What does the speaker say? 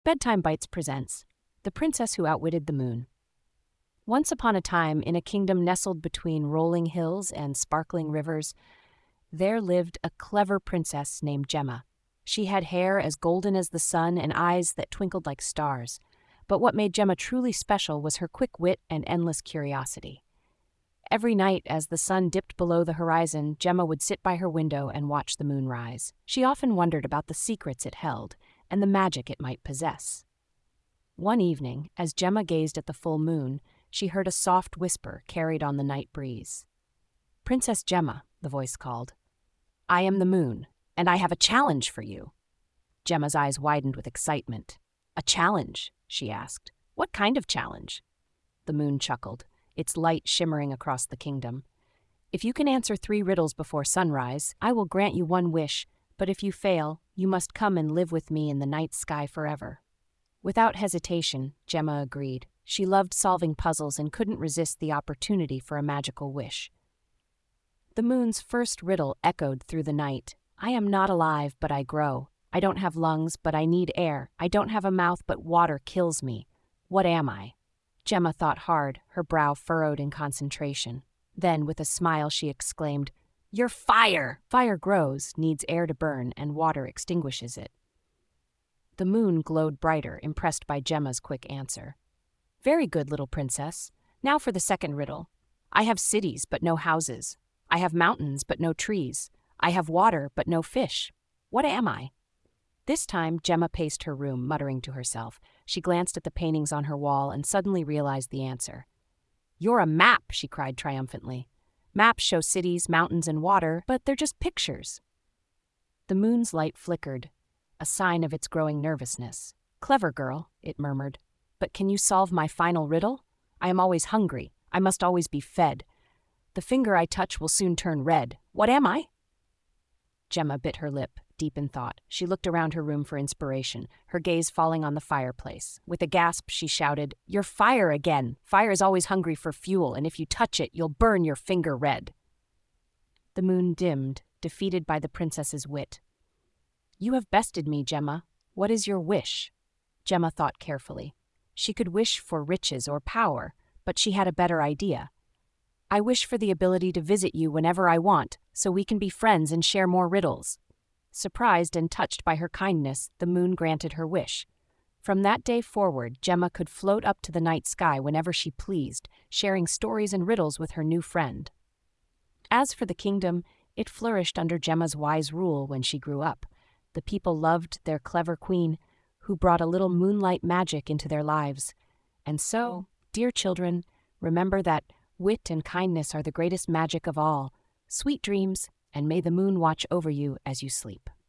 Bedtime Bites presents The Princess Who Outwitted the Moon. Once upon a time, in a kingdom nestled between rolling hills and sparkling rivers, there lived a clever princess named Gemma. She had hair as golden as the sun and eyes that twinkled like stars. But what made Gemma truly special was her quick wit and endless curiosity. Every night, as the sun dipped below the horizon, Gemma would sit by her window and watch the moon rise. She often wondered about the secrets it held and the magic it might possess. One evening, as Gemma gazed at the full moon, she heard a soft whisper carried on the night breeze. "Princess Gemma," the voice called, "I am the moon, and I have a challenge for you." Gemma's eyes widened with excitement. "A challenge?" she asked. "What kind of challenge?" The moon chuckled, its light shimmering across the kingdom. "If you can answer 3 riddles before sunrise, I will grant you 1 wish, but if you fail, you must come and live with me in the night sky forever." Without hesitation, Gemma agreed. She loved solving puzzles and couldn't resist the opportunity for a magical wish. The moon's first riddle echoed through the night. "I am not alive, but I grow. I don't have lungs, but I need air. I don't have a mouth, but water kills me. What am I?" Gemma thought hard, her brow furrowed in concentration. Then, with a smile, she exclaimed, "You're fire!" Fire grows, needs air to burn, and water extinguishes it. The moon glowed brighter, impressed by Gemma's quick answer. "Very good, little princess. Now for the second riddle. I have cities, but no houses. I have mountains, but no trees. I have water, but no fish. What am I?" This time, Gemma paced her room, muttering to herself. She glanced at the paintings on her wall and suddenly realized the answer. "You're a map," she cried triumphantly. "Maps show cities, mountains, and water, but they're just pictures." The moon's light flickered, a sign of its growing nervousness. "Clever girl," it murmured. "But can you solve my final riddle? I am always hungry. I must always be fed. The finger I touch will soon turn red. What am I?" Gemma bit her lip, deep in thought. She looked around her room for inspiration, her gaze falling on the fireplace. With a gasp, she shouted, "You're fire again! Fire is always hungry for fuel, and if you touch it, you'll burn your finger red." The moon dimmed, defeated by the princess's wit. "You have bested me, Gemma. What is your wish?" Gemma thought carefully. She could wish for riches or power, but she had a better idea. "I wish for the ability to visit you whenever I want, so we can be friends and share more riddles." Surprised and touched by her kindness, the moon granted her wish. From that day forward, Gemma could float up to the night sky whenever she pleased, sharing stories and riddles with her new friend. As for the kingdom, it flourished under Gemma's wise rule when she grew up. The people loved their clever queen, who brought a little moonlight magic into their lives. And so, dear children, remember that wit and kindness are the greatest magic of all. Sweet dreams, and may the moon watch over you as you sleep.